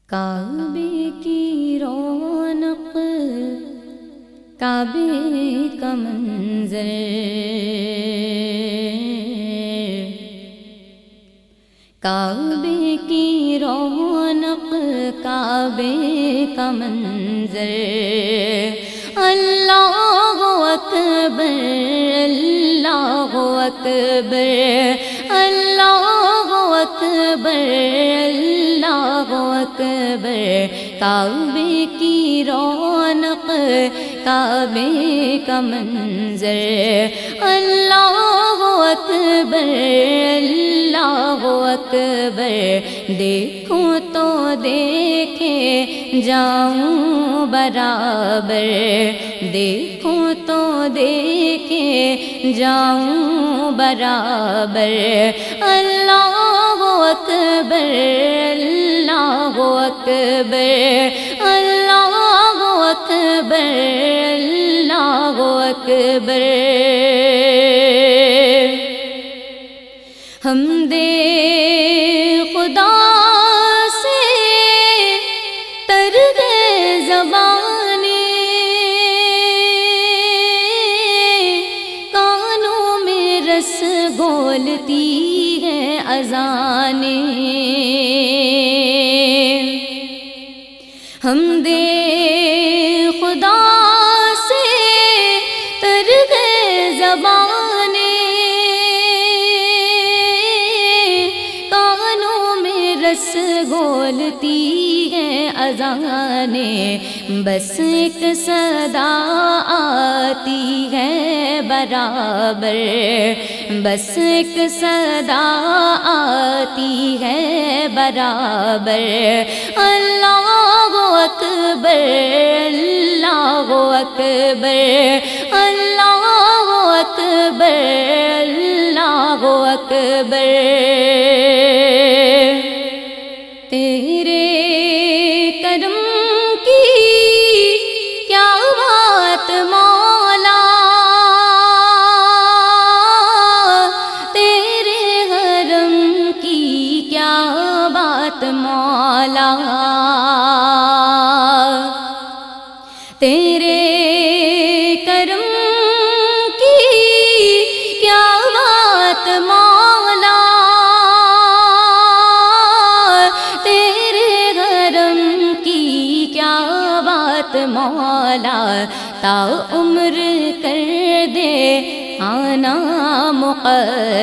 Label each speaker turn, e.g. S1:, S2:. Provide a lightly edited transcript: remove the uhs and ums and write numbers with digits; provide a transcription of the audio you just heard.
S1: کعبے کی رونق، کعبے کا منظر، کعبے کی رونق، کعبے کا منظر، اللہ اکبر، اللہ اکبر، اللہ اکبر، اللہ اکبر، کعبے کی رونق، کعبے کا منظر، اللہ اکبر، اللہ اکبر، دیکھوں تو دیکھے جاؤں برابر، دیکھوں تو دیکھے جاؤں برابر، اللہ اکبر، اللہ اکبر، اللہ اکبر، اللہ اکبر، حمد خدا سے تر ہے زبانیں، کانوں میں رس گھولتی ہے اذانیں، حمد خدا سے تر ہے زبانیں، رس گھولتی ہے اذانیں، بس ایک صدا آتی ہے برابر، بس ایک صدا آتی ہے برابر، اللہ اکبر، اللہ اکبر، اللہ اکبر، اللہ اکبر، تیرے کرم کی کیا بات مولا، تیرے حرم کی کیا بات مولا، تیرے کرم کی کیا بات مولا، مولا، تا عمر کر دے آنا مقدر۔